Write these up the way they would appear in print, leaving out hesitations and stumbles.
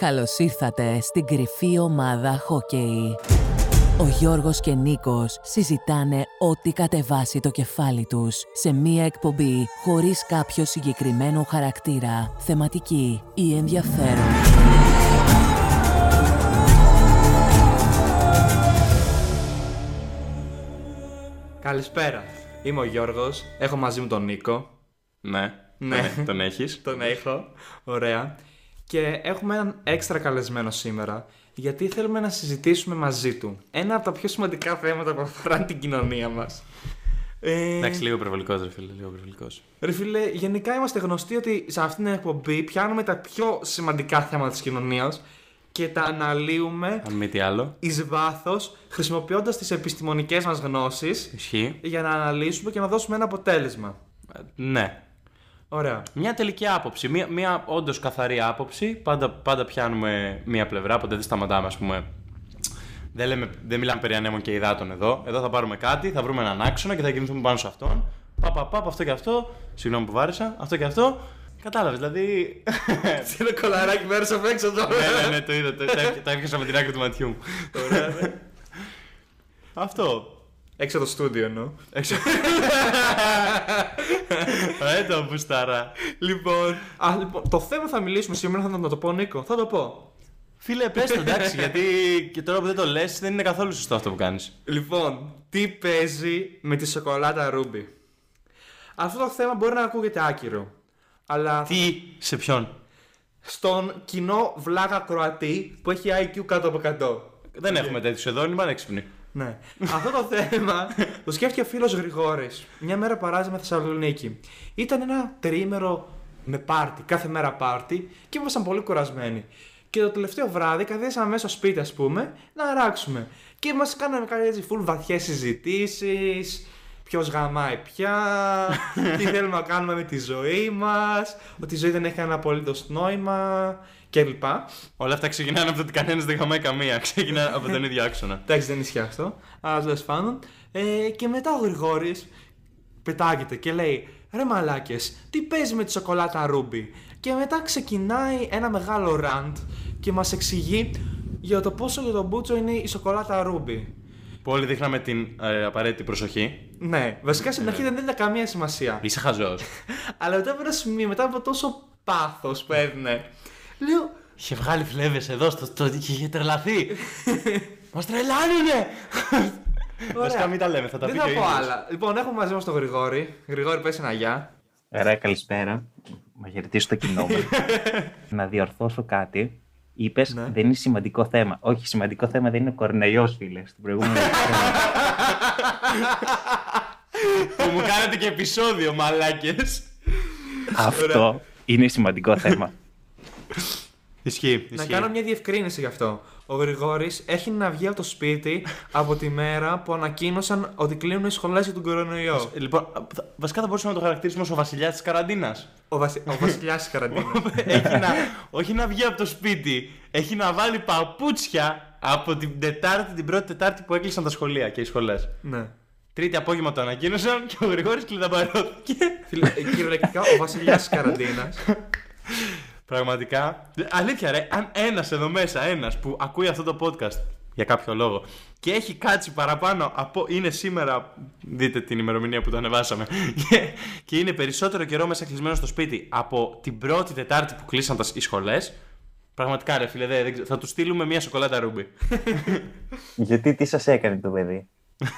Καλώς ήρθατε στην κρυφή ομάδα χόκεϊ. Ο Γιώργος και Νίκος συζητάνε ό,τι κατεβάσει το κεφάλι τους σε μία εκπομπή χωρίς κάποιο συγκεκριμένο χαρακτήρα, θεματική ή ενδιαφέρον. Καλησπέρα. Είμαι ο Γιώργος. Έχω μαζί μου τον Νίκο. Ναι, τον έχεις. Τον έχω. Ωραία. Και έχουμε έναν έξτρα καλεσμένο σήμερα, γιατί θέλουμε να συζητήσουμε μαζί του ένα από τα πιο σημαντικά θέματα που αφορά την κοινωνία μας. Εντάξει, λίγο υπερβολικός, ρε φίλε. Ρε φίλε, γενικά είμαστε γνωστοί ότι σε αυτήν την εκπομπή πιάνουμε τα πιο σημαντικά θέματα της κοινωνίας και τα αναλύουμε, αν μη τι άλλο, εις βάθος, χρησιμοποιώντας τις επιστημονικές μας γνώσεις. Ισχύει. Για να αναλύσουμε και να δώσουμε ένα αποτέλεσμα. Ναι. Ωραία. Μια τελική άποψη, μια όντως καθαρή άποψη. Πάντα πιάνουμε μια πλευρά, ποτέ δεν σταματάμε, ας πούμε. Δεν μιλάμε περί ανέμων και υδάτων εδώ. Εδώ θα πάρουμε κάτι, θα βρούμε έναν άξονα και θα κινηθούμε πάνω σε αυτόν. Αυτό και αυτό. Συγγνώμη που βάρισα. Αυτό και αυτό. Κατάλαβες, δηλαδή. Τι είναι κολαράκι μέρος απ' έξω τώρα. Ναι, το είδα. Τα έπιασα με την άκρη του ματιού μου. Ωραία, ναι. Αυτό. Έξω το στούντιο εννοώ. Το μπουστάρα. Λοιπόν, το θέμα θα μιλήσουμε σήμερα, θα το πω, Νίκο. Θα το πω. Φίλε, πες το, εντάξει, γιατί και τώρα που δεν το λες δεν είναι καθόλου σωστό αυτό που κάνεις. Λοιπόν, τι παίζει με τη σοκολάτα Ρούμπι? Αυτό το θέμα μπορεί να ακούγεται άκυρο, αλλά Τι, σε ποιον? στον κοινό βλάγα Κροατή που έχει IQ κάτω από 100. Δεν έχουμε τέτοιους εδώ, είναι πανέξυπνοι. Ναι. Αυτό το θέμα το σκέφτηκε ο φίλος Γρηγόρης. Μια μέρα παράζαμε Θεσσαλονίκη. Ήταν ένα τριήμερο με πάρτι, κάθε μέρα πάρτι, και ήμασταν πολύ κουρασμένοι. Και το τελευταίο βράδυ καθίσαμε μέσα στο σπίτι, ας πούμε, να αράξουμε. Και μας κάναμε κάτι έτσι full βαθιές συζητήσεις. Ποιος γαμάει πια, τι θέλουμε να κάνουμε με τη ζωή μας, ότι η ζωή δεν έχει κανένα απολύτως νόημα κλπ. Όλα αυτά ξεκινάνε από το ότι κανένας δεν γαμάει καμία. Ξεκινάνε από τον ίδιο άξονα. Εντάξει, δεν ισχύει αυτό, αλλά τέλος πάντων. Και μετά ο Γρηγόρης πετάγεται και λέει: ρε μαλάκες, τι παίζει με τη σοκολάτα Ρούμπι? Και μετά ξεκινάει ένα μεγάλο ραντ και μας εξηγεί για το πόσο για τον Μπούτσο είναι η σοκολάτα Ρούμπι. Που όλοι δείχναμε την απαραίτητη προσοχή. Ναι, βασικά στην αρχή δεν έδινε καμία σημασία. Είσαι χαζός. Αλλά μετά από ένα σημείο, μετά από τόσο πάθος που έδινε, λέω: Είχε βγάλει φλέβες εδώ, είχε τρελαθεί. Μας τρελάνουνε! Βασικά μην τα λέμε, θα τα πει και ο ίδιος. Δεν θα πω άλλα. Λοιπόν, έχω μαζί μας τον Γρηγόρη. Γρηγόρη, πες ένα γεια. Ωραία, καλησπέρα. Να χαιρετήσω το κοινό μου. Να διορθώσω κάτι. Είπες δεν είναι σημαντικό θέμα. Όχι, σημαντικό θέμα δεν είναι ο κορονοϊός, φίλε. Στην προηγούμενη. Που μου κάνετε και επεισόδιο, μαλάκες. Αυτό είναι σημαντικό θέμα. Ισχύει. Να κάνω μια διευκρίνηση γι' αυτό. Ο Γρηγόρης έχει να βγει από το σπίτι από τη μέρα που ανακοίνωσαν ότι κλείνουν οι σχολές για τον κορονοϊό. Λοιπόν, βασικά θα μπορούσαμε να το χαρακτηρίσουμε ως ο βασιλιάς της καραντίνας. Ο βασιλιάς της καραντίνας. Όχι να βγει από το σπίτι, έχει να βάλει παπούτσια από την πρώτη Τετάρτη που έκλεισαν τα σχολεία και οι σχολές. Ναι. Τρίτη απόγευμα το ανακοίνωσαν και ο Γρηγόρης κλειδαμπαρώθηκε. Κυριολεκτικά ο βασιλιάς της καραντίνας. Πραγματικά. Αλήθεια, ρε, αν ένας εδώ μέσα, ένας που ακούει αυτό το podcast για κάποιο λόγο και έχει κάτσει παραπάνω από. Είναι σήμερα. Δείτε την ημερομηνία που το ανεβάσαμε. Και είναι περισσότερο καιρό μέσα κλεισμένο στο σπίτι από την πρώτη Τετάρτη που κλείσαν οι σχολές. Πραγματικά, ρε φίλε, θα του στείλουμε μια σοκολάτα Ρούμπι. Γιατί τι σας έκανε το παιδί?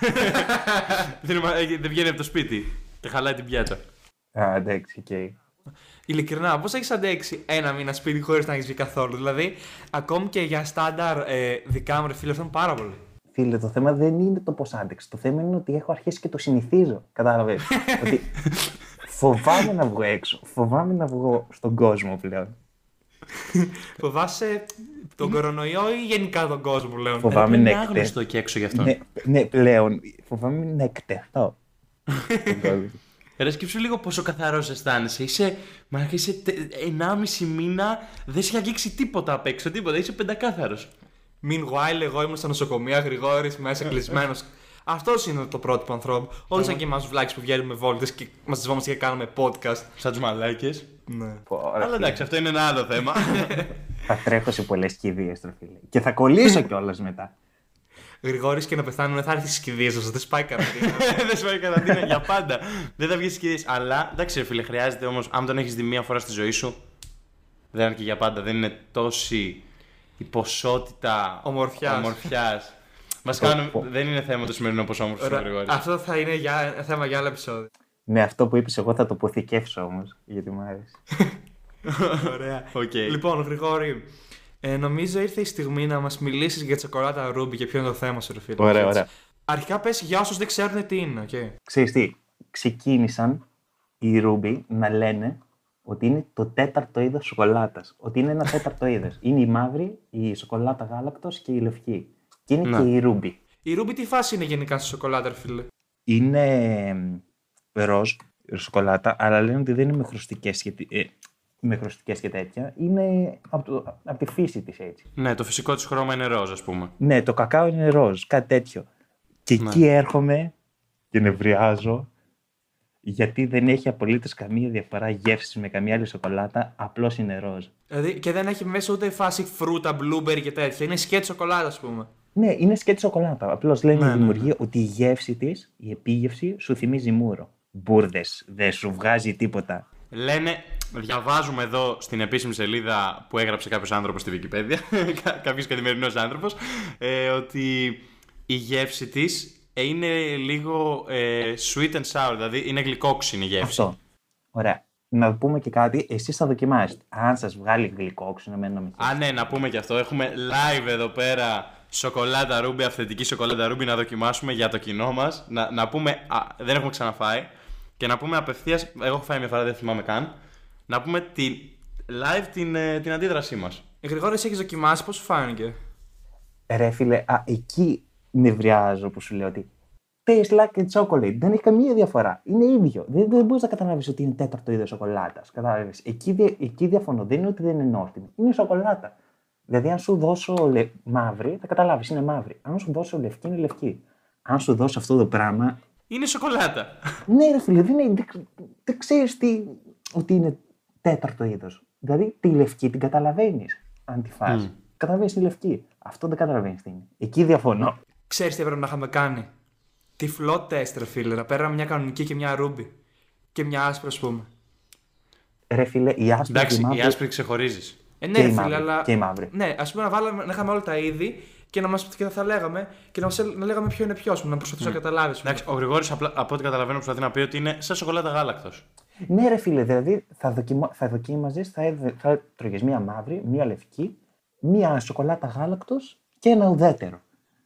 Δεν βγαίνει από το σπίτι και χαλάει την πιάτσα. Εντάξει, οκ. Ειλικρινά, πώς έχεις αντέξει ένα μήνα σπίτι χωρίς να έχεις βγει καθόλου? Δηλαδή, ακόμη και για στάνταρ δικά μου, ρε φίλε, αυτό είναι πάρα πολύ. Φίλε, το θέμα δεν είναι το πώς άντεξε. Το θέμα είναι ότι έχω αρχίσει και το συνηθίζω. Κατάλαβες? Ότι φοβάμαι να βγω έξω. Φοβάμαι να βγω στον κόσμο πλέον. Φοβάσαι τον κορονοϊό ή γενικά τον κόσμο πλέον? Φοβάμαι είναι άγνωστο και έξω γι' αυτό. Ναι, πλέον. Φοβάμαι να εκτεθώ. Ρε, σκέψου λίγο πόσο καθαρός αισθάνεσαι. Είσαι 1,5 μήνα, δεν σε έχει αγγίξει τίποτα απ' έξω, τίποτα. Είσαι πεντακάθαρος. Meanwhile, εγώ ήμουν στα νοσοκομεία, Γρηγόρης μέσα κλεισμένος. Αυτός είναι το πρότυπο ανθρώπου. Όχι σαν και εμάς βλάκες που βγαίνουμε βόλτες και μας dzβόμαστε και κάνουμε podcast. Σαν τους μαλάκες. Ναι. Αλλά εντάξει, αυτό είναι ένα άλλο θέμα. Θα τρέχω σε πολλές κηδείες, ρε φίλε. Και θα κολλήσω κιόλας μετά. Γρηγόρης και να πεθάνουμε, θα έρθει στις κηδείες σας, δεν σπάει καραντίνα. Δεν σου καραντίνα για πάντα. Δεν θα βγει στις κηδείες. Αλλά εντάξει, ρε φίλε, χρειάζεται όμως, αν τον έχεις δει μία φορά στη ζωή σου, δεν αρκεί για πάντα. Δεν είναι τόση η ποσότητα ομορφιάς. Δεν είναι θέμα το σημερινό πόσο όμορφος ο Γρηγόρης. Αυτό θα είναι θέμα για άλλο επεισόδιο. Ναι, αυτό που είπες εγώ θα το αποθηκεύσω όμως, γιατί μου άρεσε. Ωραία. Okay. Λοιπόν, Γρηγόρη, νομίζω ήρθε η στιγμή να μας μιλήσεις για τη σοκολάτα Ρούμπι και ποιο είναι το θέμα σου, ρε φίλε. Ωραία. Αρχικά πες για όσους δεν ξέρουν τι είναι, okay. Ξέρεις τι, ξεκίνησαν οι Ρούμπι να λένε ότι είναι το 4ο είδος σοκολάτας. Ότι είναι ένα 4ο είδος. Είναι η μαύρη, η σοκολάτα γάλακτος και η λευκή. Και είναι και η Ρούμπι. Η Ρούμπι τι φάση είναι γενικά στη σοκολάτα, ρε φίλε? Είναι ροζ σοκολάτα, αλλά λένε ότι δεν είναι με χρωστικές και τέτοια. Είναι από τη φύση της έτσι. Ναι, το φυσικό της χρώμα είναι ροζ, ας πούμε. Ναι, το κακάο είναι ροζ, κάτι τέτοιο. Και εκεί έρχομαι και νευριάζω, γιατί δεν έχει απολύτως καμία διαφορά γεύση με καμία άλλη σοκολάτα, απλώς είναι ροζ. Δηλαδή και δεν έχει μέσα ούτε φάση φρούτα, blueberry και τέτοια. Είναι σκέτη σοκολάτα, ας πούμε. Ναι, είναι σκέτη σοκολάτα. Απλώς λένε οι δημιουργοί ότι η γεύση της, η επίγευση, σου θυμίζει μούρο. Μπούρδες, δεν σου βγάζει τίποτα. Λένε, διαβάζουμε εδώ στην επίσημη σελίδα που έγραψε κάποιος άνθρωπος στη Wikipedia, κάποιος καθημερινός άνθρωπος, ότι η γεύση της είναι λίγο sweet and sour, δηλαδή είναι γλυκόξινη η γεύση. Αυτό. Ωραία. Να πούμε και κάτι, εσείς θα δοκιμάσετε. Αν σας βγάλει γλυκόξινο, εμένα με χέρι. Ναι, να πούμε και αυτό. Έχουμε live εδώ πέρα σοκολάτα Ρούμπι, αυθεντική σοκολάτα Ρούμπι να δοκιμάσουμε για το κοινό μας. Να πούμε, δεν έχουμε ξαναφάει. Και να πούμε απευθείας, εγώ έχω φάει μια φορά, δεν θυμάμαι καν. Να πούμε live την αντίδρασή μας. Γρηγόρης, έχεις δοκιμάσει, πώς σου φάνηκε? Ρε φίλε, εκεί νευριάζω που σου λέω ότι taste like a chocolate. Δεν έχει καμία διαφορά. Είναι ίδιο. Δεν μπορείς να καταλάβεις ότι είναι 4ο είδος σοκολάτας. Κατάλαβες. Εκεί διαφωνώ. Δεν είναι ότι δεν είναι νόστιμη. Είναι σοκολάτα. Δηλαδή, αν σου δώσω μαύρη, θα καταλάβεις, είναι μαύρη. Αν σου δώσω λευκή, είναι λευκή. Αν σου δώσω αυτό το πράγμα. Είναι σοκολάτα. Ναι, ρε φίλε, δεν ξέρεις ότι είναι 4ο είδος. Δηλαδή, τη λευκή την καταλαβαίνεις. Αν τη φας. Καταλαβαίνεις τη λευκή. Αυτό δεν καταλαβαίνεις τι είναι. Εκεί διαφωνώ. Ξέρεις τι έπρεπε να είχαμε κάνει? Τυφλό τεστ, ρε φίλε. Να πέραμε μια κανονική και μια Ρούμπι. Και μια άσπρη, ας πούμε. Ρε φίλε, η άσπρη. Εντάξει, η άσπρη ξεχωρίζεις. Ναι, ρε φίλε, αλλά. Και η μαύρη. Ναι, ας πούμε να είχαμε όλα τα είδη και θα λέγαμε και να λέγαμε ποιο είναι ποιο, να προσπαθήσω να καταλάβεις. Εντάξει, ο Γρηγόρης από ό,τι καταλαβαίνω προσπαθεί να πει ότι είναι σαν σοκολάτα γάλακτος. Ναι, ρε φίλε, δηλαδή θα δοκίμαζες, θα τρώγες μία μαύρη, μία λευκή, μία σοκολάτα γάλακτος και ένα ουδέτερο.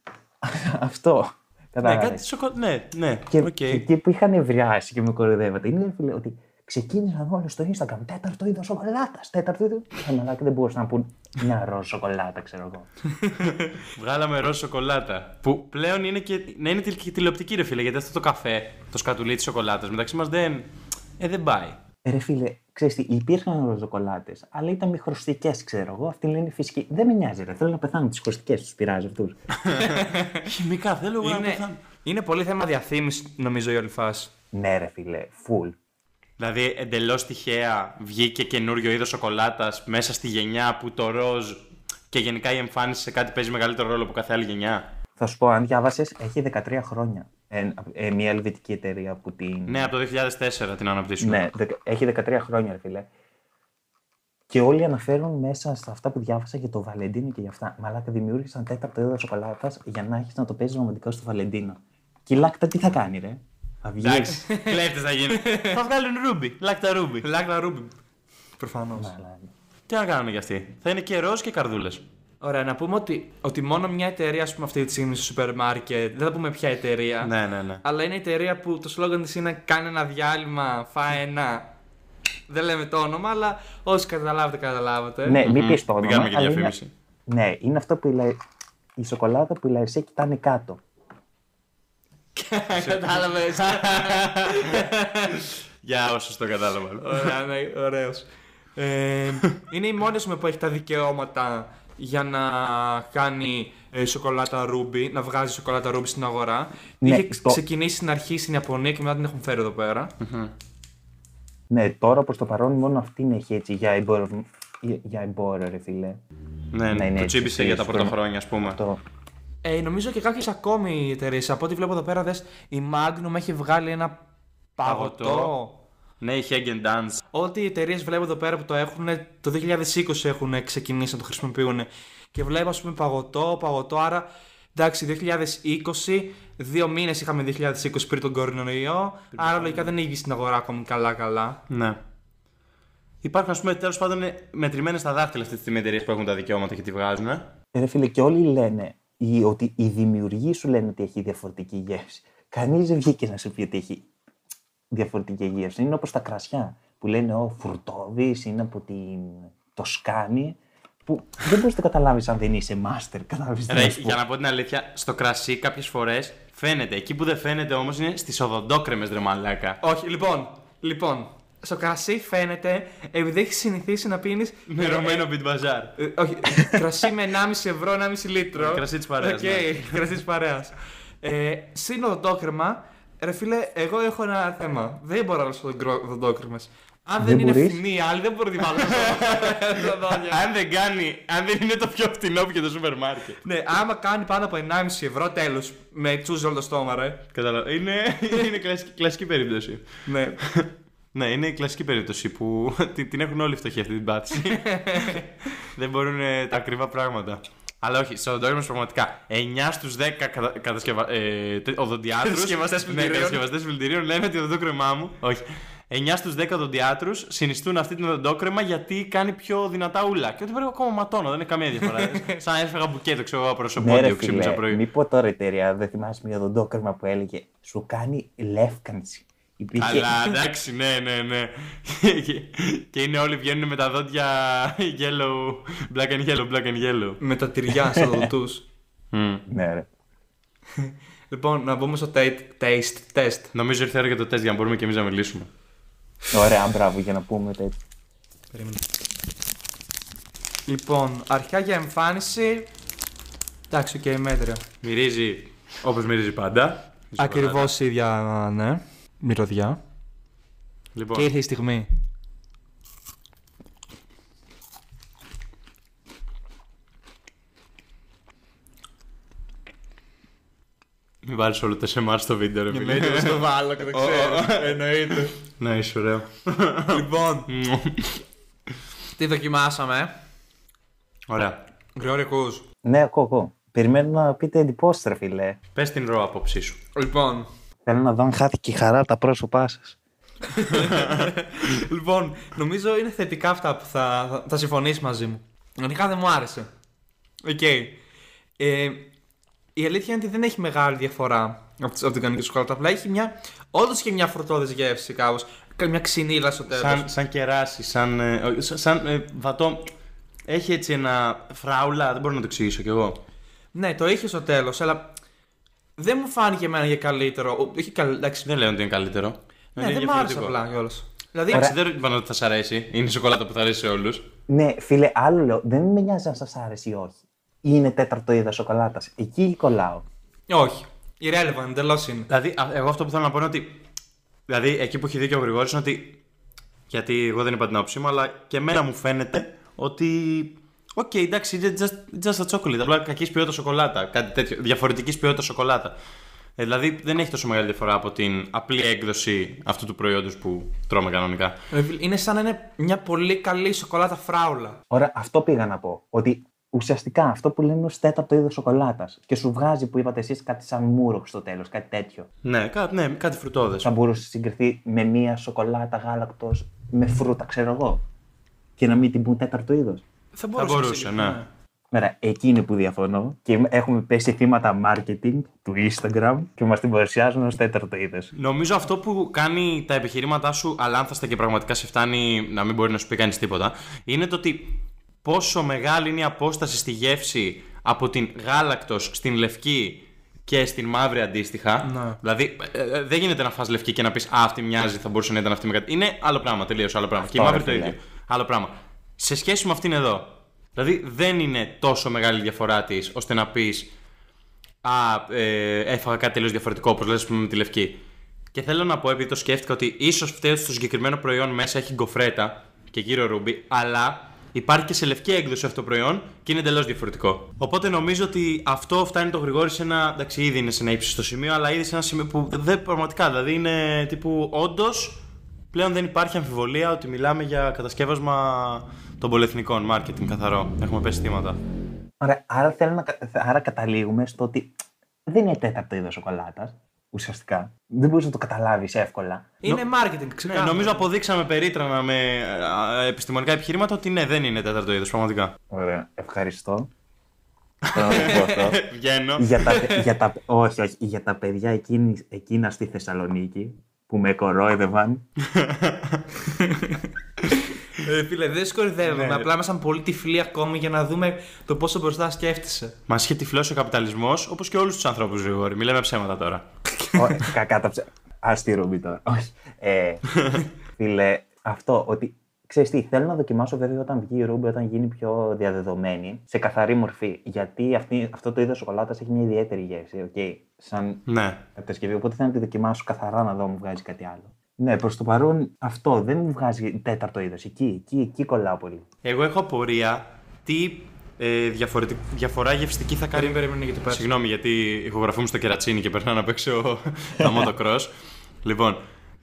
Αυτό. Ναι, κάτι ναι. Και εκεί που είχα νευριάσει και με κοροϊδεύατε είναι, ρε φίλε, ότι ξεκίνησαν όλοι στο Instagram 4ο είδος σοκολάτας. 4ο είδος. Και δεν μπορούσαν να πούν μια ροζ σοκολάτα, ξέρω εγώ. Βγάλαμε ροζ σοκολάτα. Που πλέον είναι και τηλεοπτική, ρε φίλε, γιατί αυτό το καφέ, το σκατουλί της σοκολάτας μεταξύ μας δεν πάει. Ρε φίλε, ξέρεις τι, υπήρχαν ροζ σοκολάτες, αλλά ήταν με χρωστικές, ξέρω εγώ. Αυτοί λένε φυσική. Δεν με νοιάζει, ρε. Θέλω να πεθάνω τις χρωστικές, τους πειράζει αυτούς. Χημικά, θέλω να πεθάνω. Είναι πολύ θέμα διαφήμιση, νομίζω, η όλη φάση. Ναι, ρε φίλε, full. Δηλαδή, εντελώς τυχαία βγήκε καινούριο είδος σοκολάτας μέσα στη γενιά που το ροζ και γενικά η εμφάνιση σε κάτι παίζει μεγαλύτερο ρόλο από κάθε άλλη γενιά. Θα σου πω, αν διάβασες, έχει 13 χρόνια. Μια ελβετική εταιρεία που την. Ναι, από το 2004 την αναπτύσσουν. Ναι, έχει 13 χρόνια, ρε φίλε. Και όλοι αναφέρουν μέσα στα αυτά που διάβασα για το Βαλεντίνο και για αυτά. Μαλάκα, δημιούργησαν 4ο είδος σοκολάτας για να έχεις να το παίζεις ρομαντικά στο Βαλεντίνο. Και η Λάκτα τι θα κάνει, ρε. Θα βγει. Εντάξει, κλέφτες θα γίνει. Θα βγάλουν Ρούμπι. Λάκτα Ρούμπι. Προφανώς. Τι να κάνουν για αυτοί. Θα είναι και ροζ και καρδούλες. Ωραία, να πούμε ότι μόνο μια εταιρεία, ας πούμε, αυτή τη στιγμή στο σούπερ μάρκετ, δεν θα πούμε ποια εταιρεία. Ναι. Αλλά είναι η εταιρεία που το σλόγγαν της είναι κάνει ένα διάλειμμα, φάει ένα. Δεν λέμε το όνομα, αλλά όσοι καταλάβετε. Ναι, μην πεις το όνομα. Μην κάνουμε και διαφήμιση. Ναι, είναι αυτό που η σοκολάτα που η Λαρισαία κοιτάνε κάτω. Κατάλαβες. Για όσους το κατάλαβαν. Ωραία, ναι, ωραίος. Είναι η μόνη που έχει τα δικαιώματα για να κάνει σοκολάτα Ρούμπι, να βγάζει σοκολάτα Ρούμπι στην αγορά. Ναι, είχε ξεκινήσει στην αρχή στην Ιαπωνία και μετά την έχουν φέρει εδώ πέρα. Ναι, τώρα προς το παρόν μόνο αυτήν έχει έτσι για για εμπόριο, ρε φίλε. Ναι, Να είναι το έτσι, τσίπησε για τα φρέσκο. πρώτα χρόνια, ας πούμε. Αυτό. Νομίζω και κάποιες ακόμη εταιρείες. Από ό,τι βλέπω εδώ πέρα, η Magnum έχει βγάλει ένα παγωτό. Ναι, η Hagen Dance. Ό,τι οι εταιρείες βλέπω εδώ πέρα που το έχουν, το 2020 έχουν ξεκινήσει να το χρησιμοποιούν. Και βλέπω, ας πούμε, παγωτό. Άρα, εντάξει, 2020, 2 μήνες είχαμε 2020 πριν τον κορονοϊό. Άρα, λογικά δεν είχε στην αγορά ακόμη καλά. Ναι. Υπάρχουν, ας πούμε, τέλος πάντων μετρημένες στα δάχτυλα αυτή τη στιγμή εταιρείες που έχουν τα δικαιώματα και τη βγάζουν. Ρε φίλε, και όλοι λένε ότι οι δημιουργοί σου λένε ότι έχει διαφορετική γεύση. Κανείς δεν βγήκε να σου πει ότι έχει διαφορετική γεύση. Είναι όπως τα κρασιά που λένε φουρτώδης, είναι από την Τοσκάνη. Που δεν μπορείς να το καταλάβεις αν δεν είσαι master. Για να πω την αλήθεια, στο κρασί κάποιες φορές φαίνεται. Εκεί που δεν φαίνεται όμως είναι στις οδοντόκρεμες, ρε μαλάκα. Όχι, λοιπόν. Στο κρασί φαίνεται, επειδή έχει συνηθίσει να πίνεις. Μυρωμένο Bit Bazaar. Όχι, κρασί με 1,5 ευρώ, 1,5 λίτρο. Κρασί της παρέας. Οκ, κρασί της παρέας. Συν οδοντόκρεμα, ρε φίλε, εγώ έχω ένα θέμα. Δεν μπορώ να σου οδοντόκρεμες. Αν δεν είναι φθηνή, άλλοι δεν μπορούν να τη βάλουν. Αν δεν είναι το πιο φτηνό που και το σούπερ μάρκετ. Ναι, άμα κάνει πάνω από 1,5 ευρώ, τέλος. Με τσούζε όλο το στόμα, ρε. Κατάλαβα. Είναι κλασική περίπτωση. Ναι. Ναι, είναι η κλασική περίπτωση που την έχουν όλοι φτωχοί αυτή την πάτηση. Δεν μπορούν τα ακριβά πράγματα. Αλλά όχι, στο οδοντόκρεμες πραγματικά 9 στους 10 οδοντιάτρους. Κατασκευαστές φιλτηρίων λένε ότι το οδοντόκρεμά μου. Όχι. 9 στους 10 οδοντιάτρους συνιστούν αυτή την οδοντόκρεμα γιατί κάνει πιο δυνατά ούλα. Και ότι πρέπει ακόμα ματώνω, δεν είναι καμία διαφορά. Σαν να έφεγα μπουκέτο, ξέρω εγώ, προσωπώδιο ξύπνησα πρωί. Μη πω τώρα εταιρεία, δεν θυμάσαι μια οδοντόκρεμα που έλεγε σου κάνει λεύκανση. Αλλά εντάξει, ναι. Και είναι όλοι βγαίνουν με τα δόντια yellow, black and yellow. Με τα τυριά στα δοντούς. Ναι, ρε. Λοιπόν, να μπούμε στο taste test. Νομίζω ήρθε η ώρα για το τεστ για να μπορούμε και εμείς να μιλήσουμε. Ωραία, μπράβο, για να πούμε τέτοιο. Περίμενε. Λοιπόν, αρχικά για εμφάνιση. Εντάξει, οκ, μέτρια. Μυρίζει όπως μυρίζει πάντα. Ακριβώς η ίδια, ναι. Μυρωδιά. Λοιπόν. Και ήρθε η στιγμή. Μην βάλεις όλο το SMR στο βίντεο, ρε φίλε. Δεν το βάλω και το ξέρω. Εννοείται. Να είσαι ωραίο. Λοιπόν, τι δοκιμάσαμε. Ωραία. Γρηγόρη, ακούς. Ναι, ακούω. Περιμένω να πείτε εντυπώσεις, ρε φίλε. Πες την ρο απόψη σου. Λοιπόν, Θέλω να δω αν χάθηκε η χαρά από τα πρόσωπά σας. λοιπόν, νομίζω είναι θετικά αυτά που θα συμφωνήσει μαζί μου. Γενικά δεν μου άρεσε. Οκ. Η αλήθεια είναι ότι δεν έχει μεγάλη διαφορά από την κανονική σοκολάτα. Απλά έχει όντως και μια φρουτώδης γεύση κάπως. Μια ξυνήλα στο τέλος. Σαν κεράσι, σαν βατό. Έχει έτσι ένα φράουλα, δεν μπορώ να το εξηγήσω κι εγώ. Ναι, το είχε στο τέλος, αλλά δεν μου φάνηκε εμένα για καλύτερο. Εντάξει, Δεν λέω ότι είναι καλύτερο. ναι, δεν μου άρεσε απλά κιόλας. Δηλαδή, Εντάξει, δεν είπα ότι θα σ' αρέσει. Είναι η σοκολάτα που θα αρέσει σε όλους. Ναι, φίλε, άλλο λέω. Δεν με νοιάζει αν σας άρεσε ή όχι. Είναι τέταρτο είδος σοκολάτας. Εκεί κολλάω. όχι. Irrelevant, εντελώς είναι. Δηλαδή, εγώ αυτό που θέλω να πω είναι ότι. Δηλαδή, εκεί που έχει δίκιο ο Γρηγόρης είναι ότι. Γιατί εγώ δεν είπα την άποψή μου, αλλά και εμένα μου φαίνεται ότι. Οκ, εντάξει, just a chocolate. Απλά κακής ποιότητας σοκολάτα. Κάτι τέτοιο. Διαφορετικής ποιότητας σοκολάτα. Δηλαδή, δεν έχει τόσο μεγάλη διαφορά από την απλή έκδοση αυτού του προϊόντος που τρώμε κανονικά. Είναι σαν να είναι μια πολύ καλή σοκολάτα φράουλα. Ωραία, αυτό πήγα να πω. Ότι ουσιαστικά αυτό που λένε ως τέταρτο είδος σοκολάτας και σου βγάζει που είπατε εσείς κάτι σαν μούρο στο τέλος, κάτι τέτοιο. Ναι, κάτι φρουτώδες. Θα μπορούσε να συγκριθεί με μια σοκολάτα γάλακτος με φρούτα, ξέρω εγώ. Και να μην την πούν τέταρτο είδος. Θα μπορούσε, ναι. Ωραία, εκεί είναι που διαφωνώ και έχουμε πέσει θύματα marketing του Instagram και μας την παρουσιάζουν ως τέταρτο είδος. Νομίζω αυτό που κάνει τα επιχειρήματά σου αλάνθαστα και πραγματικά σε φτάνει να μην μπορεί να σου πει κανείς τίποτα, είναι το ότι πόσο μεγάλη είναι η απόσταση στη γεύση από την γάλακτος στην λευκή και στην μαύρη αντίστοιχα. Ναι. Δηλαδή, δεν γίνεται να φας λευκή και να πεις «Α, αυτή μοιάζει, θα μπορούσε να ήταν αυτή με κάτι». Είναι άλλο πράγμα, τελείως άλλο πράγμα. Αυτό, και η μαύρη το φίλε. ίδιο. Άλλο πράγμα. Σε σχέση με αυτήν εδώ. Δηλαδή, δεν είναι τόσο μεγάλη η διαφορά της ώστε να πεις «Α, έφαγα κάτι τελείως διαφορετικό», όπως λες με τη λευκή. Και θέλω να πω, επειδή το σκέφτηκα, ότι ίσως φταίει ότι στο συγκεκριμένο προϊόν μέσα έχει γκοφρέτα και γύρω ρούμπι, αλλά υπάρχει και σε λευκή έκδοση αυτό το προϊόν και είναι εντελώς διαφορετικό. Οπότε νομίζω ότι αυτό φτάνει το Γρηγόρη σε ένα. Εντάξει, ήδη είναι σε ένα ύψιστο σημείο, αλλά ήδη σε ένα σημείο που δεν πραγματικά. Δηλαδή είναι τύπου όντως πλέον δεν υπάρχει αμφιβολία ότι μιλάμε για κατασκεύασμα των πολυεθνικών. Marketing καθαρό. Έχουμε πέσει θύματα. Ωραία, άρα καταλήγουμε στο ότι δεν είναι τέταρτο είδος σοκολάτας. Ουσιαστικά. Δεν μπορείς να το καταλάβεις εύκολα. Είναι marketing, Ναι, ξεκάθαρα. νομίζω αποδείξαμε περίτρανα με επιστημονικά επιχειρήματα ότι ναι, δεν είναι τέταρτο είδος, πραγματικά. Ωραία, ευχαριστώ. Θέλω να το πω αυτό. Βγαίνω. Όχι, για τα παιδιά εκείνα στη Θεσσαλονίκη που με κορόιδευαν. Φίλε, δεν σκορδεύουμε. Ναι. Απλά ήμασταν πολύ τυφλοί ακόμη για να δούμε το πόσο μπροστά σκέφτεσαι. Μας είχε τυφλώσει ο καπιταλισμός, όπως και όλους τους ανθρώπους, Γρηγόρη. Μη λέμε ψέματα τώρα. Κακά τα ψέματα. Άστι Ρούμπι τώρα. Όχι. Φίλε, αυτό ότι. Ξέρεις τι, θέλω να δοκιμάσω βέβαια όταν βγει η Ρούμπι, όταν γίνει πιο διαδεδομένη, σε καθαρή μορφή. Γιατί αυτό το είδος σοκολάτας έχει μια ιδιαίτερη γεύση, σαν Ναι. κατασκευή. Οπότε θέλω να τη δοκιμάσω καθαρά να δω αν μου βγάζει κάτι άλλο. Ναι, προς το παρόν αυτό δεν μου βγάζει τέταρτο είδος. Εκεί κολλάω πολύ. Εγώ έχω απορία τι διαφορά γευστική θα κάνει. Περίμενε γιατί πέρασε. Συγγνώμη, γιατί ηχογραφούμε στο κερατσίνι και περνάω να παίξω τα motocross. Λοιπόν,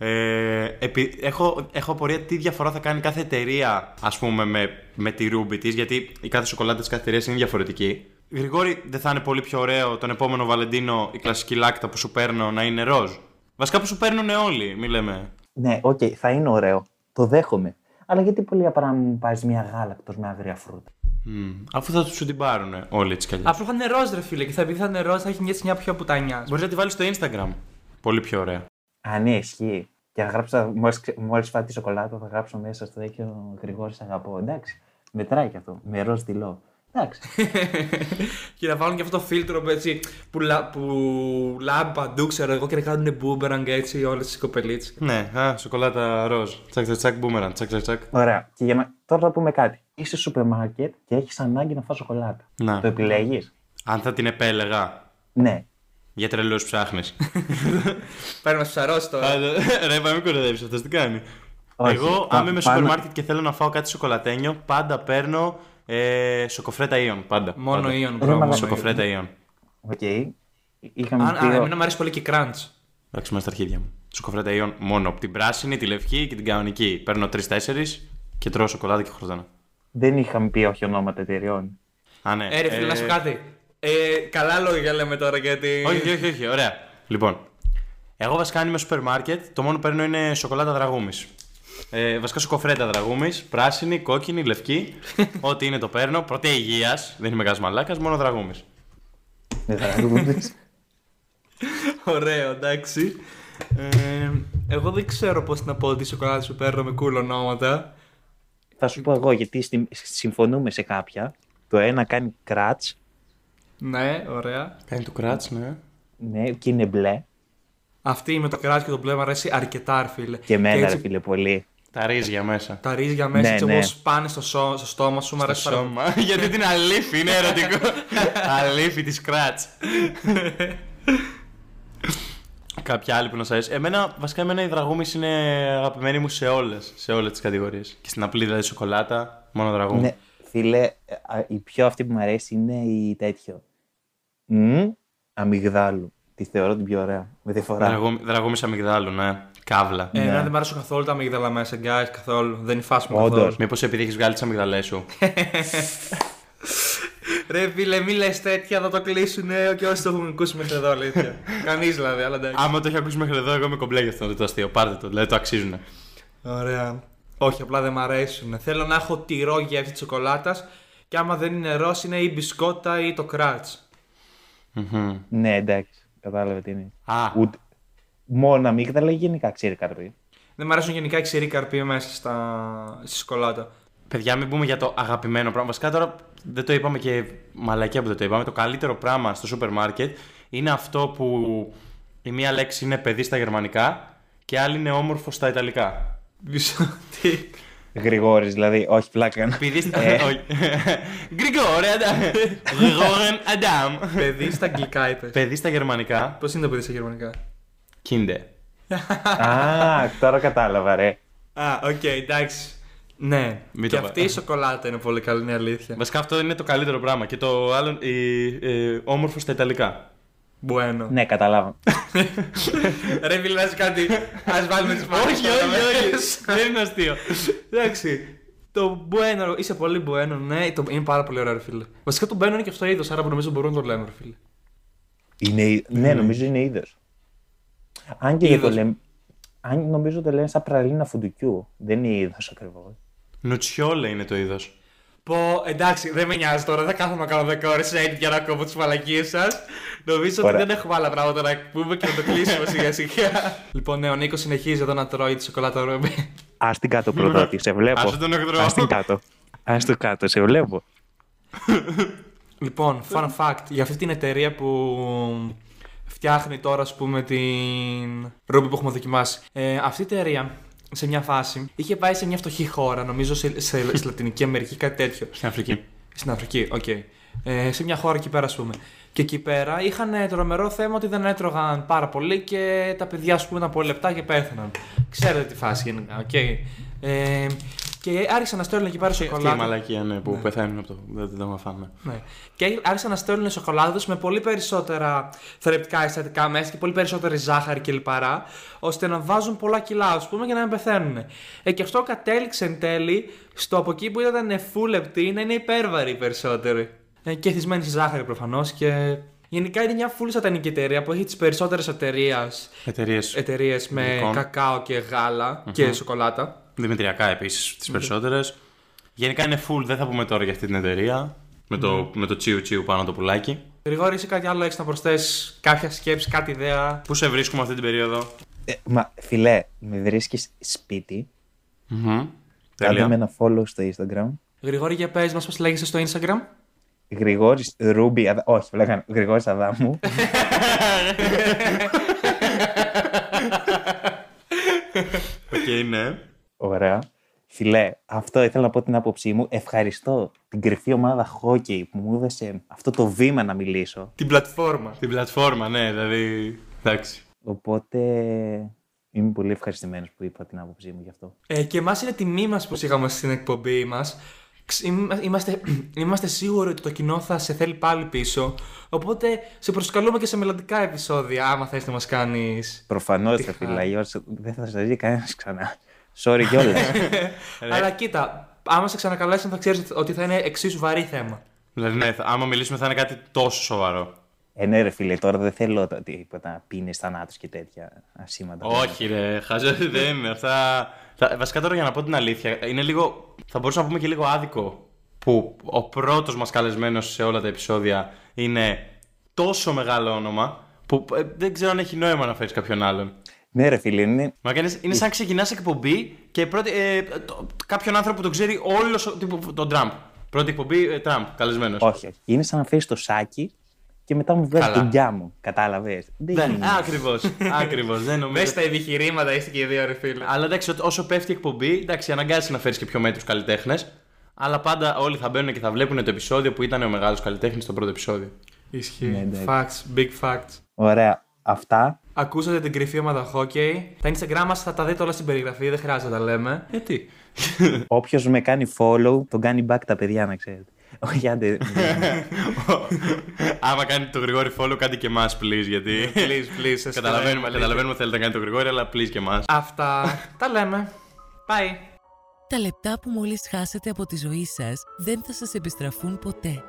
έχω απορία τι διαφορά θα κάνει κάθε εταιρεία, ας πούμε, με τη Ruby της, γιατί η κάθε σοκολάτα της κάθε εταιρείας είναι διαφορετική. Γρηγόρη, δεν θα είναι πολύ πιο ωραίο τον επόμενο Βαλεντίνο η κλασική λάκτα που σου παίρνω να είναι ροζ? Βασικά που σου παίρνουν όλοι, μη λέμε. Ναι, θα είναι ωραίο. Το δέχομαι. Αλλά γιατί πολύ απλά να μου πάρεις μια γάλακτος με άγρια φρούτα. Αφού θα σου την πάρουν όλοι έτσι κι αλλιώς. Αφού θα είναι ροζ, ρε φίλε, και θα επειδή θα είναι ροζ, θα έχει μια πιο πουτανιά. Μπορείς να τη βάλεις στο Instagram. Πολύ πιο ωραία. Α, ναι, ισχύει. Και να γράψω, μόλις φάει τη σοκολάτα, θα γράψω μέσα στο τέτοιο Γρηγόρης αγαπώ. Εντάξει, μετράει και αυτό. Με ροζ τυλό. Εντάξει. Και να βάλουν και αυτό το φίλτρο έτσι, που λάμπει παντού, ξέρω εγώ, και να κάνουν boomerang έτσι όλες τις κοπελίτσες. Ναι, σοκολάτα ροζ. Τσακ, τσακ, τσακ, boomerang. Τσακ, τσακ, τσακ. Ωραία. Και τώρα θα πούμε κάτι. Είσαι στο σούπερ μάρκετ και έχεις ανάγκη να φας σοκολάτα. Να. Το επιλέγεις? Αν θα την επέλεγα. Ναι. Για τρελούς ψάχνεις. Παίρνει να σου σαρώσει τώρα. Ρε, πάμε κοροϊδεύεις, αυτός τι κάνει. Όχι. Εγώ, αν είμαι σούπερ μάρκετ και θέλω να φάω κάτι σοκολατένιο, πάντα παίρνω σοκοφρέτα Ion. Πάντα. Μόνο πάντα. Ion, Ρε, bro. Σοκοφρέτα Ion. Οκ. Είχαμε πει. Εμένα μου αρέσει πολύ και crunch. Εντάξει, μέσα στα αρχίδια μου. Σοκοφρέτα Ion μόνο από την πράσινη, τη λευκή και την κανονική. Παίρνω 3-4 και τρώω σοκολάτα και χορτάνω. Δεν είχαμε πει όχι ονόματα εταιριών. Α, ναι. Ρε φίλε, να σου πω κάτι. Καλά λόγια λέμε τώρα γιατί. Όχι, ωραία. Λοιπόν, εγώ βασικά αν είμαι σούπερ μάρκετ, το μόνο που παίρνω είναι σοκολάτα δραγούμης. Βασικά σοκοφρέτα δραγούμης, πράσινη, κόκκινη, λευκή. Ό,τι είναι το παίρνω. Πρωτεία υγείας, δεν είμαι γασμαλάκας, μόνο δραγούμης. Δεν θα ρωτήσεις. Ωραίο, εντάξει. Εγώ δεν ξέρω πώς να πω ότι η σοκολάτα σου παίρνω με cool ονόματα. Θα σου πω εγώ γιατί συμφωνούμε σε κάποια. Το ένα κάνει κράτς. Ναι, ωραία. Κάνει το κράτς, ναι. Ναι, και είναι μπλε. Αυτή με το κράτς και το μπλε μου αρέσει αρκετά, ρε φίλε. Και εμένα, έτσι, ρε φίλε, πολύ. Τα ρύζια μέσα. τα ρύζια μέσα, Ναι, έτσι ναι. όπως πάνε στο στόμα σου, μου αρέσει πάρα πολύ. Σώμα. Γιατί την αλήφη, είναι ερωτικό. Αλήφη της κράτς. Κάποια άλλη που να σας αρέσει. Εμένα η δραγούμης είναι αγαπημένη μου σε όλες τις κατηγορίες. Και στην απλή δηλαδή σοκολάτα, μόνο δραγούμη. Ναι, φίλε, η πιο αυτή που μου αρέσει είναι η τέτοιο. Αμυγδάλου. Τη θεωρώ την πιο ωραία. Με διαφορά. Δραγούμης αμυγδάλου, ναι. Καύλα. Εμένα δεν μου αρέσουν καθόλου τα αμύγδαλα μέσα, guys, καθόλου. Δεν είναι φάση μου Όντως. καθόλου. Μήπως επειδή έχεις βγάλει τις αμυγδαλές σου. Ρε φίλε, μη λες τέτοια, θα το κλείσουνε και όσοι το έχουν ακούσει μέχρι εδώ, αλήθεια. Κανείς δηλαδή, αλλά εντάξει. Άμα το έχει ακούσει μέχρι εδώ, εγώ είμαι κομπλέ για αυτό το αστείο. Πάρτε το, δηλαδή το αξίζουν. Ωραία. Όχι, απλά δεν μ' αρέσουν. Θέλω να έχω τυρό γεύση της σοκολάτας και άμα δεν είναι ροζ είναι η μπισκότα ή το κράτς. Ναι, εντάξει. Κατάλαβε τι είναι. Α, Μόνο αμύγδαλα ή γενικά ξύρι καρπί. Δεν μ' αρέσουν γενικά οι ξηροί καρποί μέσα στη σοκολάτα. παιδιά, μην πούμε για το αγαπημένο πράγμα. Βασικά τώρα δεν το είπαμε και μαλακιά που δεν το είπαμε. Το καλύτερο πράγμα στο σούπερ μάρκετ είναι αυτό που η μία λέξη είναι παιδί στα γερμανικά και η άλλη είναι όμορφο στα ιταλικά. Τι. Γρηγόρης, δηλαδή, όχι πλάκα. Παιδί στα. Γκριγόρε Αντάμ. Παιδί στα αγγλικά είπες. Παιδί στα γερμανικά. Πώς είναι το παιδί στα γερμανικά? Κίντε. Α, τώρα κατάλαβα, ρε. Α, οκ, εντάξει. Ναι, Μην και το αυτή η σοκολάτα είναι πολύ καλή, είναι αλήθεια. Βασικά αυτό είναι το καλύτερο πράγμα. Και το άλλο, όμορφο στα Ιταλικά. Bueno. Ναι, καταλάβω. Ρε μιλάς κάτι. Ας βάλουμε τις μάχες. Όχι. Δεν είναι αστείο. Εντάξει. Το bueno, είσαι πολύ bueno, ναι, είναι πάρα πολύ ωραίο, ρε φίλε. Βασικά το bueno είναι και αυτό είδος, άρα που νομίζω μπορούμε να το λέμε, ρε φίλε. Ναι, νομίζω είναι είδος. Αν και δεν το Είδος. λέμε. Αν νομίζω το λένε σαν πραλίνα φουντουκιού. Δεν είναι είδος ακριβώς. Νουτσιόλε είναι το είδος. Πω, εντάξει, δεν με νοιάζει τώρα, δεν κάθομαι να κάνω 10 ώρες edit για να κόβω τις μαλακίες σας. Νομίζω Ωραία. ότι δεν έχουμε άλλα πράγματα να πούμε και να το κλείσουμε σιγά σιγά. Λοιπόν, ναι, ο Νίκος συνεχίζει εδώ να τρώει τη σοκολάτα ρόμπι. Ας την κάτω προδότη, σε βλέπω. Άσε τον εχθρό. Ας την κάτω. Ας το κάτω, σε βλέπω. Λοιπόν, fun fact, για αυτή την εταιρεία που φτιάχνει τώρα, ας πούμε, την ρούμπι που έχουμε δοκιμάσει. Αυτή η εταιρεία, σε μια φάση, είχε πάει σε μια φτωχή χώρα, νομίζω στη Λατινική Αμερική, κάτι τέτοιο. Στην Αφρική. Στην Αφρική, οκ. Σε μια χώρα εκεί πέρα, ας πούμε. Και εκεί πέρα είχαν τρομερό θέμα ότι δεν έτρωγαν πάρα πολύ και τα παιδιά, ας πούμε, ήταν πολύ λεπτά και πέθαναν. Ξέρετε τη φάση γενικά, οκ. Και άρχισαν να στέλνουν εκεί πέρα Αυτή η σοκολάτα. μαλακία, ναι, που πεθαίνουν από το. Δεν το μαθαίνουμε. Ναι. Και άρχισαν να στέλνουν σοκολάτες με πολύ περισσότερα θρεπτικά συστατικά μέσα και πολύ περισσότερη ζάχαρη και λιπαρά, ώστε να βάζουν πολλά κιλά, ας πούμε, για να μην πεθαίνουν. Και αυτό κατέληξε εν τέλει στο από εκεί που ήταν full λεπτή να είναι υπέρβαρη περισσότερη. Και θυσμένη στη ζάχαρη προφανώς. Και γενικά είναι μια full σατανική εταιρεία που έχει τις περισσότερες εταιρείες με ειδικών. κακάο και γάλα και σοκολάτα. Δημητριακά επίσης τις περισσότερες. Γενικά είναι full, δεν θα πούμε τώρα για αυτή την εταιρεία. Με το τσίου τσίου πάνω το πουλάκι. Γρηγόρη, εσύ κάτι άλλο έχεις να προσθέσεις, κάποια σκέψη, κάτι ιδέα? Πού σε βρίσκουμε αυτή την περίοδο? Μα φιλέ, με βρίσκεις σπίτι. Κάντε Τέλεια. με ένα follow στο Instagram. Γρηγόρη, για πες μας πώς λέγεσαι στο Instagram. Γρηγόρης Ρούμπι. Όχι, λέγανε Γρηγόρης Αδάμου. Οκ, ναι. Ωραία. Φιλέ, αυτό ήθελα να πω την άποψή μου. Ευχαριστώ την κρυφή ομάδα χόκεϊ που μου έδωσε αυτό το βήμα να μιλήσω. Την πλατφόρμα. Την πλατφόρμα, ναι, δηλαδή. Εντάξει. Οπότε είμαι πολύ ευχαριστημένος που είπα την άποψή μου γι' αυτό. Και εμάς είναι τιμή μας που είχαμε στην εκπομπή μας. Είμαστε σίγουροι ότι το κοινό θα σε θέλει πάλι πίσω. Οπότε σε προσκαλούμε και σε μελλοντικά επεισόδια, άμα θες να μας κάνεις. Προφανώς θα φιλάει, δεν θα σας δει κανένας ξανά. Sorry κιόλας. Αλλά κοίτα, άμα σε ξανακαλέσουν θα ξέρεις ότι θα είναι εξίσου βαρύ θέμα. Δηλαδή, ναι, άμα μιλήσουμε θα είναι κάτι τόσο σοβαρό. Ναι, ρε φίλε, τώρα δεν θέλω τίποτα πίνες, θανάτους και τέτοια ασήμαντα. Όχι, ρε, χάζω, δεν είναι αυτά. Βασικά τώρα για να πω την αλήθεια, είναι λίγο. Θα μπορούσαμε να πούμε και λίγο άδικο που ο πρώτος μας καλεσμένος σε όλα τα επεισόδια είναι τόσο μεγάλο όνομα που δεν ξέρω αν έχει νόημα να φέρεις κάποιον άλλον. Ναι, ρε φίλε, είναι. Μα είναι σαν ξεκινάς εκπομπή και κάποιον άνθρωπο που το ξέρει όλο τον Τραμπ. Πρώτη εκπομπή, Τραμπ, καλεσμένος. Όχι. Είναι σαν να φέρεις το σάκι και μετά μου βγάζει τον γκιά μου. Κατάλαβες. Δεν είναι. Ακριβώς. Δεν νομίζω. Μέσα στα επιχειρήματα είστε και οι δύο, ρε φίλε. Αλλά εντάξει, όσο πέφτει η εκπομπή, εντάξει, αναγκάζεσαι να φέρεις και πιο μέτρους καλλιτέχνες. Αλλά πάντα όλοι θα μπαίνουν και θα βλέπουν το επεισόδιο που ήταν ο μεγάλος καλλιτέχνης στο πρώτο επεισόδιο. Ισχύει. Ναι, εντάξει. Facts, big facts. Ωραία. Αυτά. Ακούσατε την κρυφή ομάδα χόκεϊ. Τα Instagram μας θα τα δείτε όλα στην περιγραφή, δεν χρειάζεται να τα λέμε. Γιατί? Όποιος με κάνει follow, τον κάνει back τα παιδιά, να ξέρετε. Όχι, άντε. Άμα κάνετε το Γρηγόρη follow, κάντε και εμάς, please. Γιατί. Please. Καταλαβαίνουμε ότι θέλετε να κάνετε το Γρηγόρη, αλλά please και εμάς. Αυτά. Τα λέμε. Bye. Τα λεπτά που μόλις χάσετε από τη ζωή σας δεν θα σας επιστραφούν ποτέ.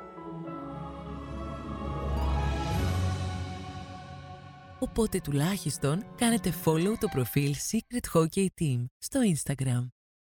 Οπότε τουλάχιστον κάνετε follow το προφίλ Secret Hockey Team στο Instagram.